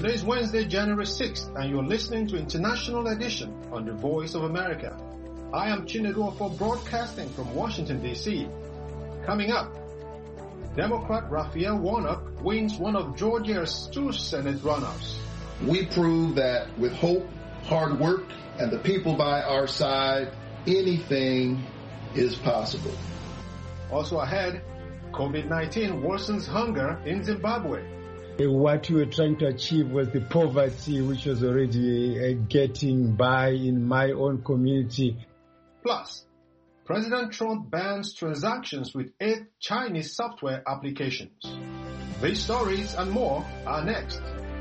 Today is Wednesday, January 6th, and you're listening to International Edition on the Voice of America. I am Chinedu for broadcasting from Washington, D.C. Coming up, Democrat Raphael Warnock wins one of Georgia's 2 Senate runoffs. We prove that with hope, hard work, and the people by our side, anything is possible. Also ahead, COVID-19 worsens hunger in Zimbabwe. What we were trying to achieve was the poverty which was already getting by in my own community. Plus, President Trump bans transactions with 8 Chinese software applications. These stories and more are next.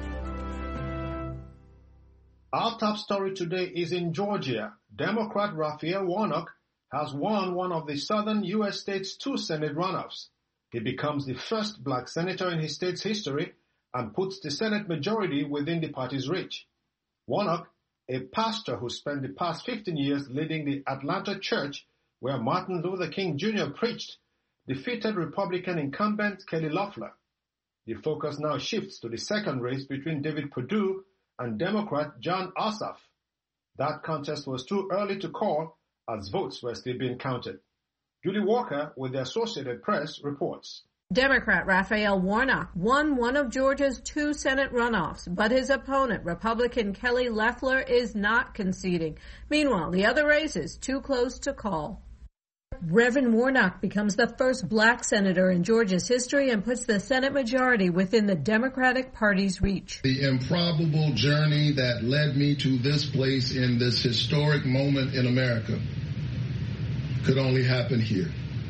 Our top story today is in Georgia. Democrat Raphael Warnock has won one of the southern U.S. state's 2 Senate runoffs. He becomes the first black senator in his state's history and puts the Senate majority within the party's reach. Warnock, a pastor who spent the past 15 years leading the Atlanta church where Martin Luther King Jr. preached, defeated Republican incumbent Kelly Loeffler. The focus now shifts to the second race between David Perdue and Democrat Jon Ossoff. That contest was too early to call as votes were still being counted. Julie Walker with the Associated Press reports. Democrat Raphael Warnock won one of Georgia's 2 Senate runoffs, but his opponent, Republican Kelly Loeffler, is not conceding. Meanwhile, the other race is too close to call. Reverend Warnock becomes the first black senator in Georgia's history and puts the Senate majority within the Democratic Party's reach. The improbable journey that led me to this place in this historic moment in America could only happen here.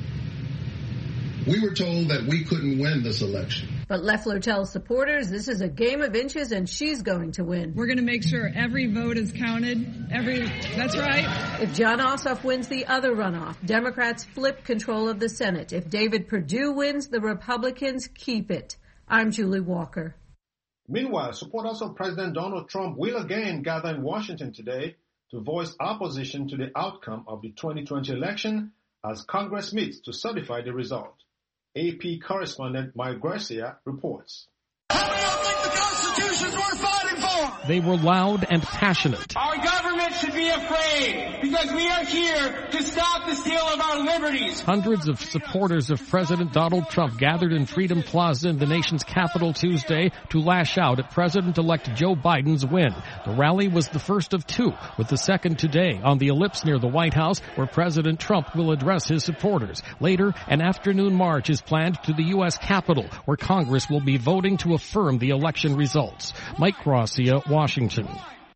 We were told that we couldn't win this election. But Loeffler tells supporters this is a game of inches and she's going to win. We're going to make sure every vote is counted. That's right. If Jon Ossoff wins the other runoff, Democrats flip control of the Senate. If David Perdue wins, the Republicans keep it. I'm Julie Walker. Meanwhile, supporters of President Donald Trump will again gather in Washington today to voice opposition to the outcome of the 2020 election as Congress meets to certify the result. AP correspondent Mike Garcia reports. How do you think the Constitution's worth fighting for? They were loud and passionate. Our government should be afraid because we are here to stop the steal of our liberties. Hundreds of supporters of President Donald Trump gathered in Freedom Plaza in the nation's capital Tuesday to lash out at President-elect Joe Biden's win. The rally was the first of 2, with the second today on the ellipse near the White House, where President Trump will address his supporters. Later, an afternoon march is planned to the U.S. Capitol, where Congress will be voting to affirm the election results. Mike Garcia, Washington.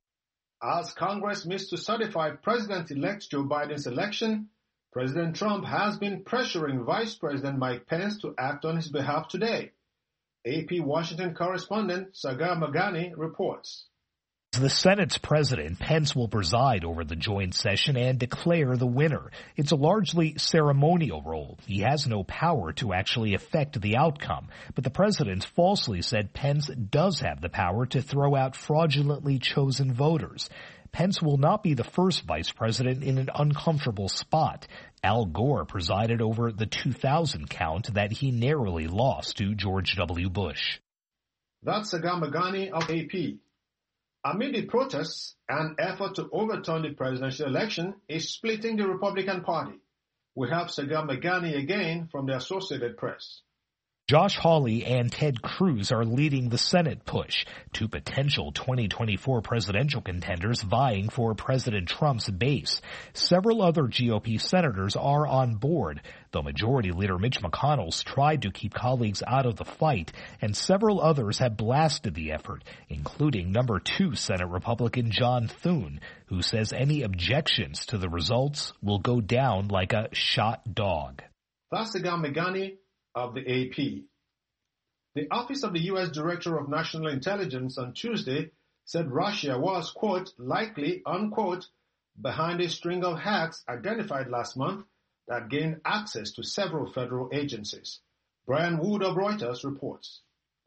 As Congress meets to certify President-elect Joe Biden's election, President Trump has been pressuring Vice President Mike Pence to act on his behalf today. AP Washington correspondent Sagar Meghani reports. The Senate's president, Pence, will preside over the joint session and declare the winner. It's a largely ceremonial role. He has no power to actually affect the outcome. But the president falsely said Pence does have the power to throw out fraudulently chosen voters. Pence will not be the first vice president in an uncomfortable spot. Al Gore presided over the 2000 count that he narrowly lost to George W. Bush. That's Sagar Meghani of AP. Amid the protests, an effort to overturn the presidential election is splitting the Republican Party. We have Sagar Meghani again from the Associated Press. Josh Hawley and Ted Cruz are leading the Senate push, 2 potential 2024 presidential contenders vying for President Trump's base. Several other GOP senators are on board, though Majority Leader Mitch McConnell's tried to keep colleagues out of the fight, and several others have blasted the effort, including number 2 Senate Republican John Thune, who says any objections to the results will go down like a shot dog. That's Sagar Meghani of the AP. The Office of the U.S. Director of National Intelligence on Tuesday said Russia was, quote, likely, unquote, behind a string of hacks identified last month that gained access to several federal agencies. Brian Wood of Reuters reports.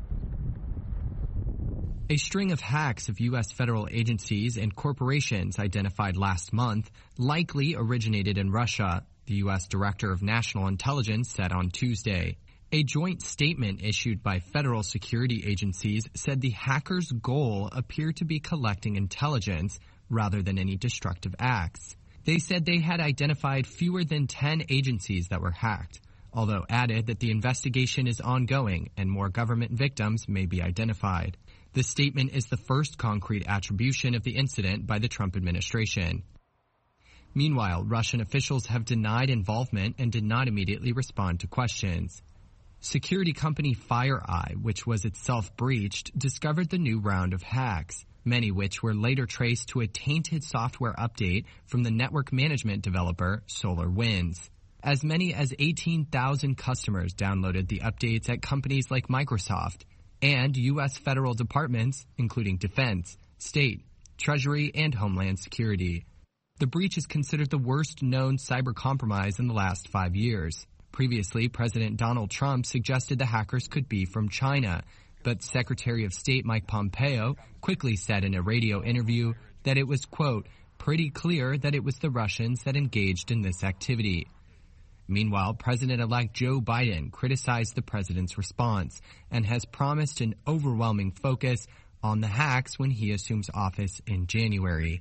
A string of hacks of U.S. federal agencies and corporations identified last month likely originated in Russia, the U.S. Director of National Intelligence said on Tuesday. A joint statement issued by federal security agencies said the hackers' goal appeared to be collecting intelligence rather than any destructive acts. They said they had identified fewer than 10 agencies that were hacked, although added that the investigation is ongoing and more government victims may be identified. The statement is the first concrete attribution of the incident by the Trump administration. Meanwhile, Russian officials have denied involvement and did not immediately respond to questions. Security company FireEye, which was itself breached, discovered the new round of hacks, many which were later traced to a tainted software update from the network management developer SolarWinds. As many as 18,000 customers downloaded the updates at companies like Microsoft and U.S. federal departments, including Defense, State, Treasury, and Homeland Security. The breach is considered the worst known cyber compromise in the last 5 years. Previously, President Donald Trump suggested the hackers could be from China, but Secretary of State Mike Pompeo quickly said in a radio interview that it was, quote, pretty clear that it was the Russians that engaged in this activity. Meanwhile, President-elect Joe Biden criticized the president's response and has promised an overwhelming focus on the hacks when he assumes office in January.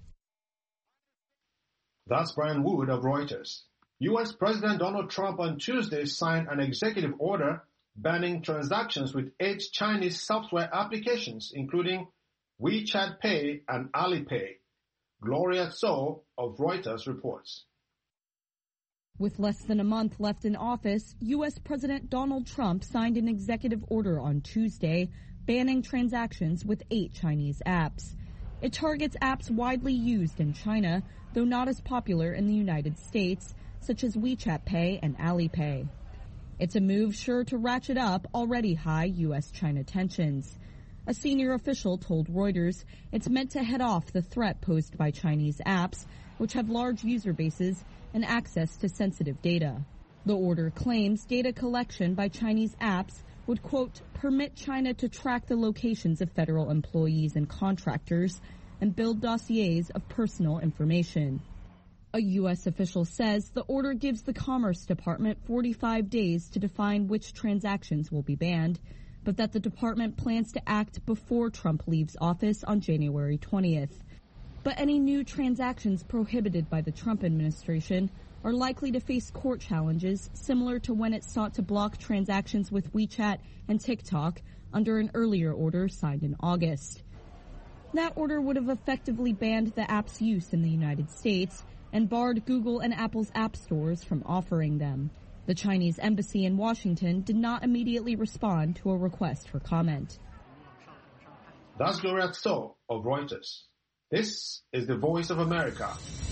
That's Brian Wood of Reuters. U.S. President Donald Trump on Tuesday signed an executive order banning transactions with 8 Chinese software applications, including WeChat Pay and Alipay. Gloria Tso of Reuters reports. With less than a month left in office, U.S. President Donald Trump signed an executive order on Tuesday banning transactions with 8 Chinese apps. It targets apps widely used in China, though not as popular in the United States, such as WeChat Pay and Alipay. It's a move sure to ratchet up already high U.S.-China tensions. A senior official told Reuters it's meant to head off the threat posed by Chinese apps, which have large user bases and access to sensitive data. The order claims data collection by Chinese apps would, quote, permit China to track the locations of federal employees and contractors and build dossiers of personal information. A U.S. official says the order gives the Commerce Department 45 days to define which transactions will be banned, but that the department plans to act before Trump leaves office on January 20th. But any new transactions prohibited by the Trump administration are likely to face court challenges similar to when it sought to block transactions with WeChat and TikTok under an earlier order signed in August. That order would have effectively banned the app's use in the United States and barred Google and Apple's app stores from offering them. The Chinese embassy in Washington did not immediately respond to a request for comment. That's Gloria Tso of Reuters. This is the Voice of America.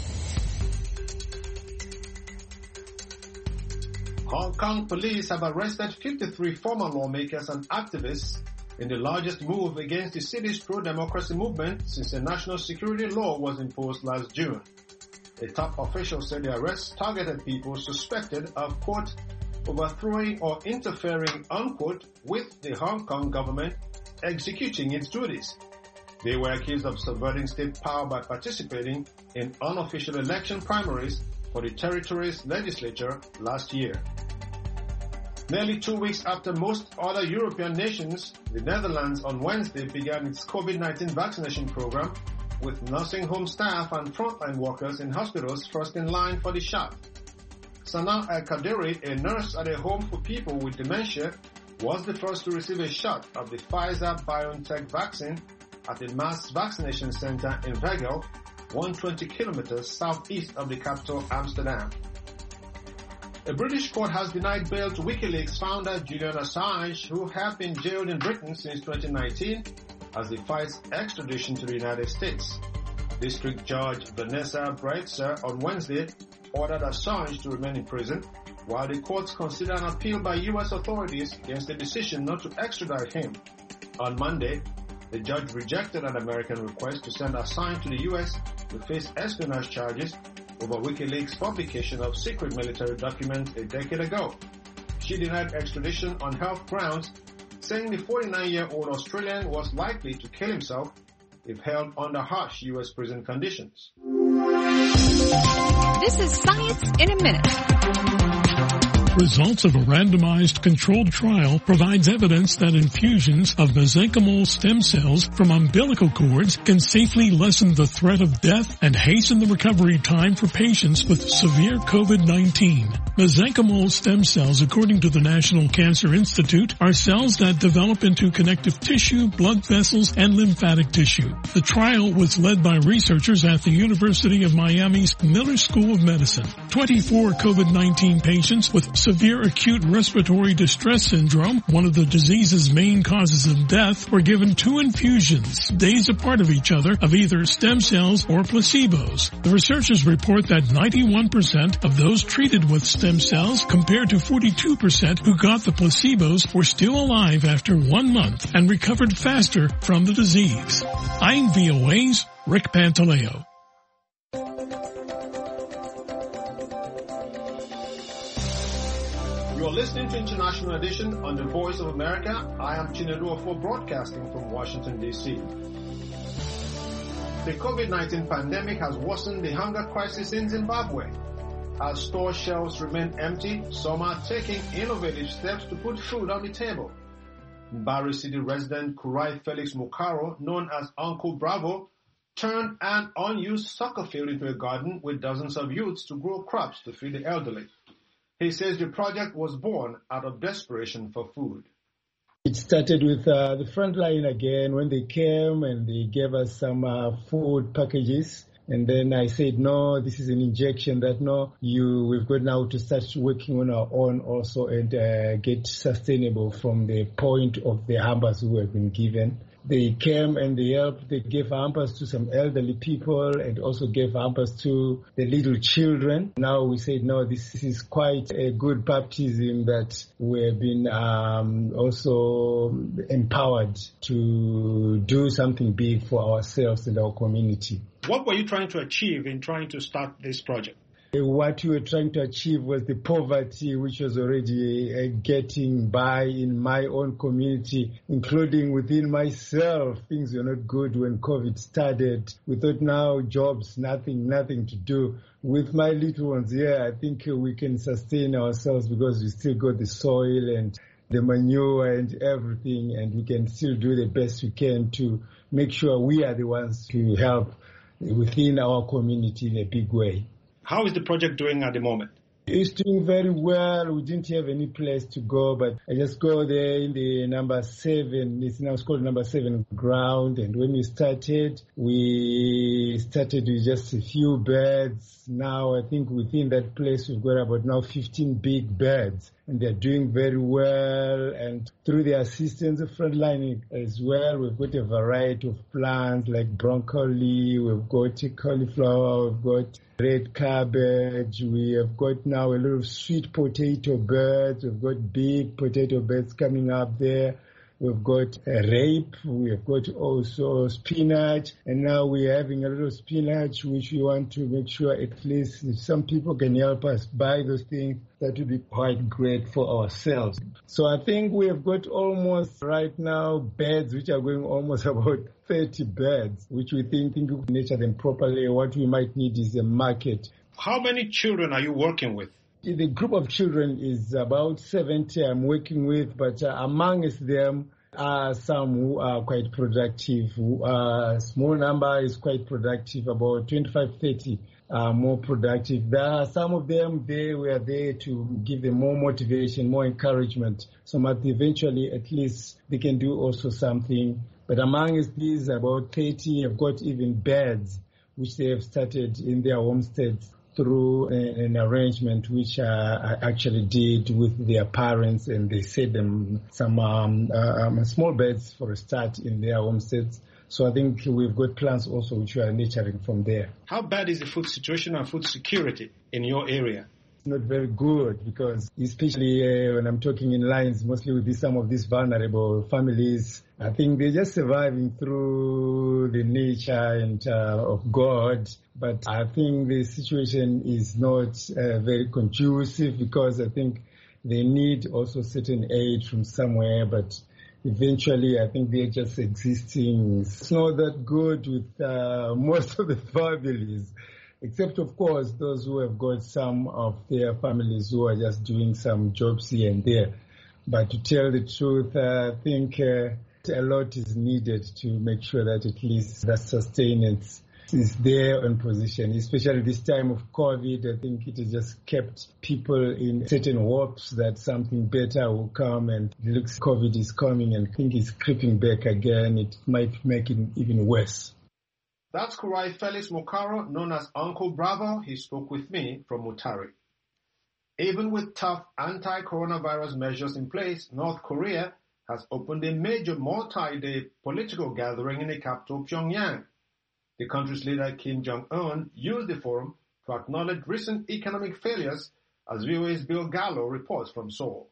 Hong Kong police have arrested 53 former lawmakers and activists in the largest move against the city's pro-democracy movement since a national security law was imposed last June. A top official said the arrests targeted people suspected of, quote, overthrowing or interfering, unquote, with the Hong Kong government executing its duties. They were accused of subverting state power by participating in unofficial election primaries for the territory's legislature last year. Nearly 2 weeks after most other European nations, the Netherlands on Wednesday began its COVID-19 vaccination program, with nursing home staff and frontline workers in hospitals first in line for the shot. Sana El-Kadiri, a nurse at a home for people with dementia, was the first to receive a shot of the Pfizer-BioNTech vaccine at a mass vaccination center in Veghel, 120 kilometers southeast of the capital, Amsterdam. A British court has denied bail to WikiLeaks founder Julian Assange, who had been jailed in Britain since 2019, as he fights extradition to the United States. District Judge Vanessa Breitzer on Wednesday ordered Assange to remain in prison, while the courts consider an appeal by U.S. authorities against the decision not to extradite him. On Monday, the judge rejected an American request to send Assange to the U.S. to face espionage charges over WikiLeaks' publication of secret military documents a decade ago. She denied extradition on health grounds, saying the 49-year-old Australian was likely to kill himself if held under harsh U.S. prison conditions. This is Science in a Minute. Results of a randomized controlled trial provides evidence that infusions of mesenchymal stem cells from umbilical cords can safely lessen the threat of death and hasten the recovery time for patients with severe COVID-19. Mesenchymal stem cells, according to the National Cancer Institute, are cells that develop into connective tissue, blood vessels, and lymphatic tissue. The trial was led by researchers at the University of Miami's Miller School of Medicine. 24 COVID-19 patients with severe acute respiratory distress syndrome, one of the disease's main causes of death, were given 2 infusions, days apart of each other, of either stem cells or placebos. The researchers report that 91% of those treated with stem cells, compared to 42% who got the placebos, were still alive after 1 month and recovered faster from the disease. I'm VOA's Rick Pantaleo. You're listening to International Edition on the Voice of America. I am Chinedu Ofo, broadcasting from Washington, D.C. The COVID-19 pandemic has worsened the hunger crisis in Zimbabwe. As store shelves remain empty, some are taking innovative steps to put food on the table. Bari City resident Kurai Felix Mukaro, known as Uncle Bravo, turned an unused soccer field into a garden with dozens of youths to grow crops to feed the elderly. He says the project was born out of desperation for food. It started with the front line again when they came and they gave us some food packages. And then I said, no, this is an injection that we've got now to start working on our own also and get sustainable from the point of the hampers who have been given. They came and they helped. They gave hampers to some elderly people and also gave hampers to the little children. Now we said, no, this is quite a good baptism that we have been also empowered to do something big for ourselves and our community. What were you trying to achieve in trying to start this project? What we were trying to achieve was the poverty which was already getting by in my own community, including within myself. Things were not good when COVID started. We thought now jobs, nothing to do. With my little ones here, I think we can sustain ourselves because we still got the soil and the manure and everything, and we can still do the best we can to make sure we are the ones to help within our community in a big way. How is the project doing at the moment? It's doing very well. We didn't have any place to go, but I just go there in the number 7. It's now called number 7 ground. And when we started with just a few beds. Now I think within that place we've got about now 15 big beds. And they're doing very well. And through the assistance of Frontline as well, we've got a variety of plants like broccoli, we've got cauliflower, we've got red cabbage, we have got now a lot of sweet potato beds, we've got big potato beds coming up there. We've got rape, we have got also spinach, and now we're having a little spinach which we want to make sure at least if some people can help us buy those things, that would be quite great for ourselves. So I think we have got almost right now beds which are going almost about 30 beds, which we think we can nurture them properly. What we might need is a market. How many children are you working with? The group of children is about 70 I'm working with, but amongst them are some who are quite productive. A small number is quite productive, about 25, 30 are more productive. There are some of them, they were there to give them more motivation, more encouragement, so that eventually at least they can do also something. But amongst these, about 30 have got even beds, which they have started in their homesteads through an arrangement which I actually did with their parents, and they set them some small beds for a start in their homesteads. So I think we've got plans also which we are nurturing from there. How bad is the food situation and food security in your area? It's not very good because especially when I'm talking in lines, mostly with some of these vulnerable families, I think they're just surviving through the nature and of God. But I think the situation is not very conducive because I think they need also certain aid from somewhere. But eventually, I think they're just existing. It's not that good with most of the families. except, of course, those who have got some of their families who are just doing some jobs here and there. But to tell the truth, I think a lot is needed to make sure that at least that sustenance is there on position, especially this time of COVID. I think it has just kept people in certain hopes that something better will come, and it looks COVID is coming and I think it's creeping back again. It might make it even worse. That's Kurai Felix Mokaro, known as Uncle Bravo. He spoke with me from Mutare. Even with tough anti-coronavirus measures in place, North Korea has opened a major multi-day political gathering in the capital, Pyongyang. The country's leader, Kim Jong-un, used the forum to acknowledge recent economic failures, as VOA's Bill Gallo reports from Seoul.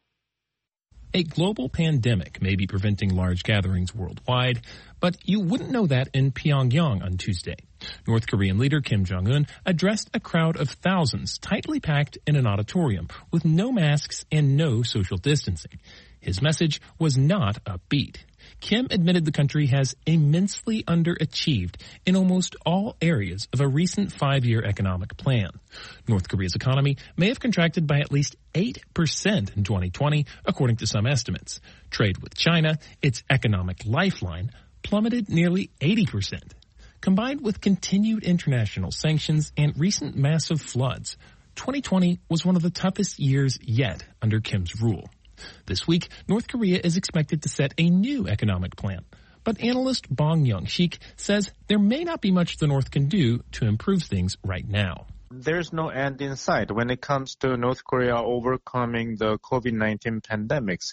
A global pandemic may be preventing large gatherings worldwide, but you wouldn't know that in Pyongyang on Tuesday. North Korean leader Kim Jong-un addressed a crowd of thousands tightly packed in an auditorium with no masks and no social distancing. His message was not upbeat. Kim admitted the country has immensely underachieved in almost all areas of a recent 5-year economic plan. North Korea's economy may have contracted by at least 8% in 2020, according to some estimates. Trade with China, its economic lifeline, plummeted nearly 80%. Combined with continued international sanctions and recent massive floods, 2020 was one of the toughest years yet under Kim's rule. This week, North Korea is expected to set a new economic plan. But analyst Bong Young-sik says there may not be much the North can do to improve things right now. There's no end in sight when it comes to North Korea overcoming the COVID-19 pandemics,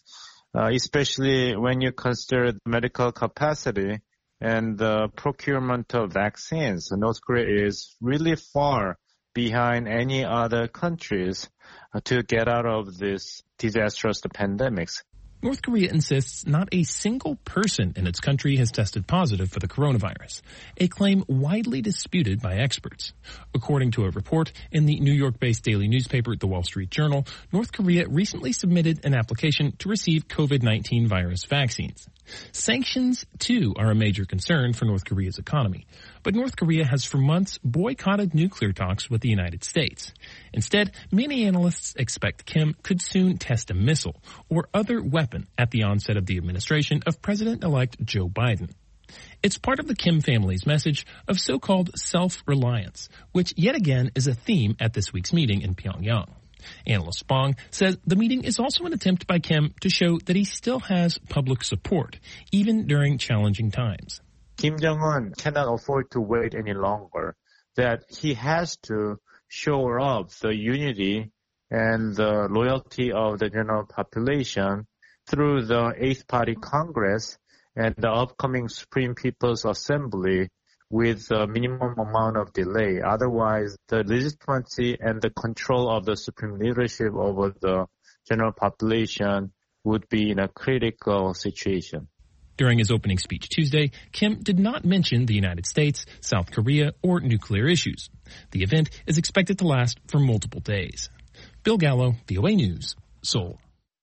especially when you consider the medical capacity and the procurement of vaccines. North Korea is really far behind any other countries to get out of this disastrous pandemics. North Korea insists not a single person in its country has tested positive for the coronavirus, a claim widely disputed by experts. According to a report in the New York-based daily newspaper The Wall Street Journal, North Korea recently submitted an application to receive COVID-19 virus vaccines. Sanctions, too, are a major concern for North Korea's economy. But North Korea has for months boycotted nuclear talks with the United States. Instead, many analysts expect Kim could soon test a missile or other weapon at the onset of the administration of President-elect Joe Biden. It's part of the Kim family's message of so-called self-reliance, which yet again is a theme at this week's meeting in Pyongyang. Analyst Bong says the meeting is also an attempt by Kim to show that he still has public support, even during challenging times. Kim Jong-un cannot afford to wait any longer, that he has to show up the unity and the loyalty of the general population through the 8th Party Congress and the upcoming Supreme People's Assembly with a minimum amount of delay. Otherwise, the legitimacy and the control of the supreme leadership over the general population would be in a critical situation. During his opening speech Tuesday, Kim did not mention the United States, South Korea, or nuclear issues. The event is expected to last for multiple days. Bill Gallo, VOA News, Seoul.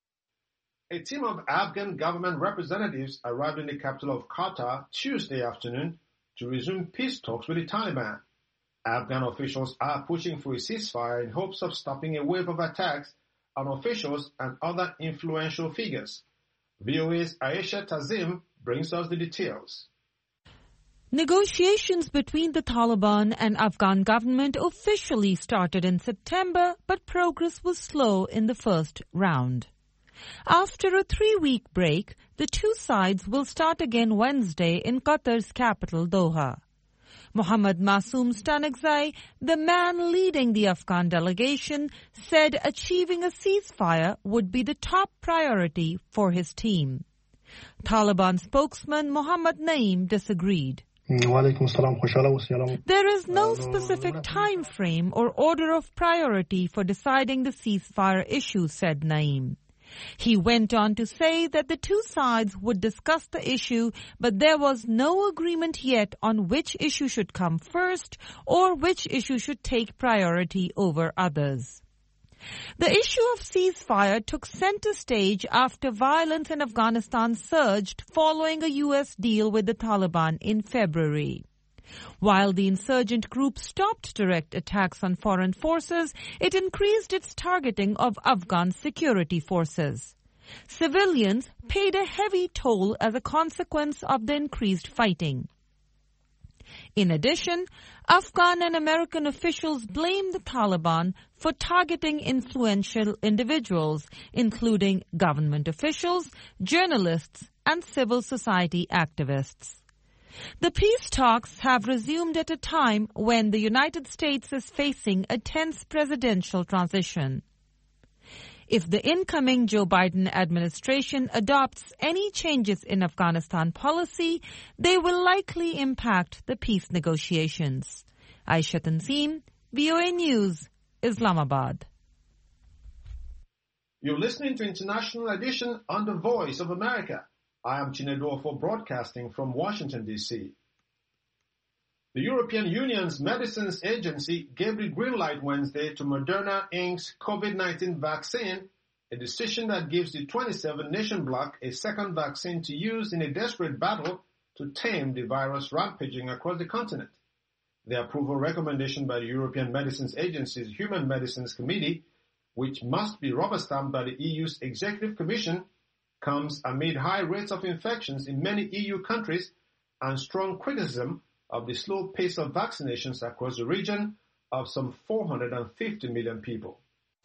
A team of Afghan government representatives arrived in the capital of Qatar Tuesday afternoon to resume peace talks with the Taliban. Afghan officials are pushing for a ceasefire in hopes of stopping a wave of attacks on officials and other influential figures. VOA's Aisha Tazim brings us the details. Negotiations between the Taliban and Afghan government officially started in September, but progress was slow in the first round. After a 3-week break, the two sides will start again Wednesday in Qatar's capital, Doha. Mohammad Masoom Stanekzai, the man leading the Afghan delegation, said achieving a ceasefire would be the top priority for his team. Taliban spokesman Mohammad Naeem disagreed. There is no specific time frame or order of priority for deciding the ceasefire issue, said Naeem. He went on to say that the two sides would discuss the issue, but there was no agreement yet on which issue should come first or which issue should take priority over others. The issue of ceasefire took center stage after violence in Afghanistan surged following a U.S. deal with the Taliban in February. While the insurgent group stopped direct attacks on foreign forces, it increased its targeting of Afghan security forces. Civilians paid a heavy toll as a consequence of the increased fighting. In addition, Afghan and American officials blamed the Taliban for targeting influential individuals, including government officials, journalists, and civil society activists. The peace talks have resumed at a time when the United States is facing a tense presidential transition. If the incoming Joe Biden administration adopts any changes in Afghanistan policy, they will likely impact the peace negotiations. Aisha Tanseem, VOA News, Islamabad. You're listening to International Edition on the Voice of America. I am Chinedu for broadcasting from Washington, D.C. The European Union's Medicines Agency gave the green light Wednesday to Moderna Inc.'s COVID-19 vaccine, a decision that gives the 27-nation bloc a second vaccine to use in a desperate battle to tame the virus rampaging across the continent. The approval recommendation by the European Medicines Agency's Human Medicines Committee, which must be rubber-stamped by the EU's Executive Commission, comes amid high rates of infections in many EU countries and strong criticism of the slow pace of vaccinations across the region of some 450 million people.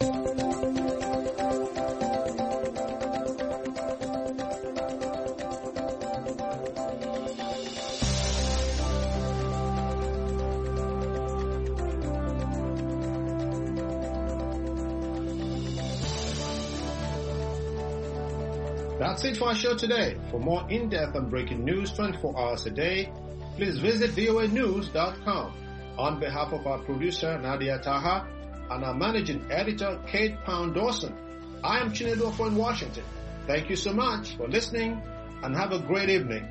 That's it for our show today. For more in-depth and breaking news 24 hours a day, please visit voanews.com. On behalf of our producer, Nadia Taha, and our managing editor, Kate Pound-Dawson, I am Chinedu in Washington. Thank you so much for listening, and have a great evening.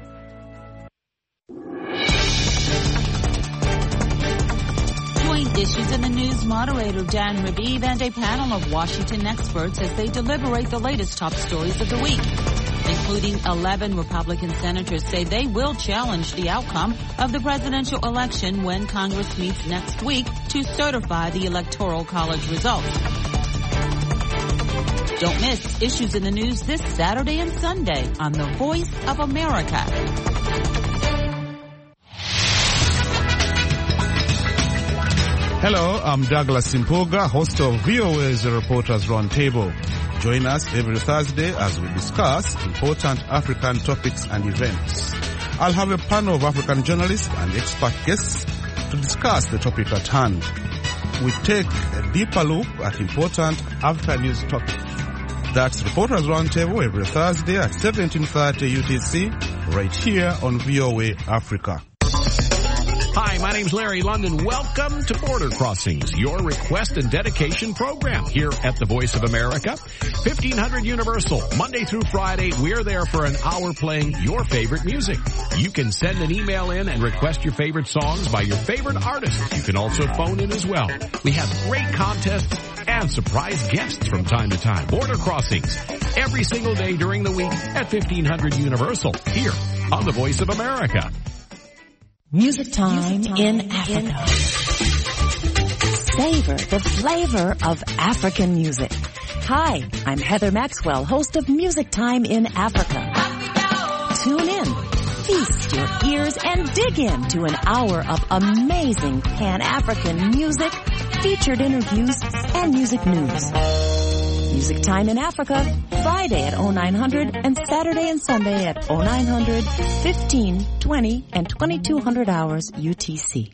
Join Issues in the News moderator Dan Raviv and a panel of Washington experts as they deliberate the latest top stories of the week, including 11 Republican senators say they will challenge the outcome of the presidential election when Congress meets next week to certify the Electoral College results. Don't miss Issues in the News this Saturday and Sunday on The Voice of America. Hello, I'm Douglas Simpoga, host of VOA's Reporters Roundtable. Join us every Thursday as we discuss important African topics and events. I'll have a panel of African journalists and expert guests to discuss the topic at hand. We take a deeper look at important African news topics. That's Reporters Roundtable every Thursday at 17:30 UTC, right here on VOA Africa. Hi, my name's Larry London. Welcome to Border Crossings, your request and dedication program here at the Voice of America. 1500 Universal, Monday through Friday, we're there for an hour playing your favorite music. You can send an email in and request your favorite songs by your favorite artists. You can also phone in as well. We have great contests and surprise guests from time to time. Border Crossings, every single day during the week at 1500 Universal, here on the Voice of America. Music time in Africa. Savor the flavor of African music. Hi, I'm Heather Maxwell, host of Music Time in Africa. Tune in, feast your ears, and dig into an hour of amazing Pan-African music, featured interviews, and music news. Music Time in Africa, Friday at 0900 and Saturday and Sunday at 0900, 15, 20, and 2200 hours UTC.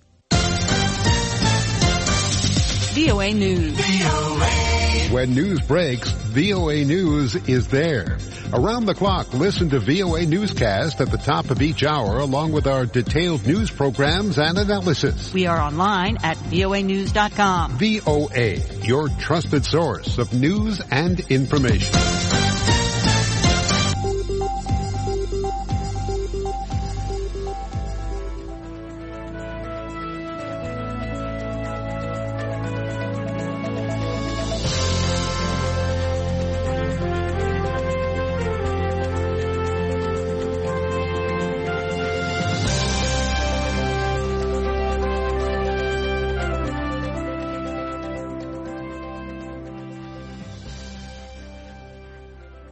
VOA News. When news breaks, VOA News is there. Around the clock, listen to VOA Newscast at the top of each hour, along with our detailed news programs and analysis. We are online at voanews.com. VOA, your trusted source of news and information.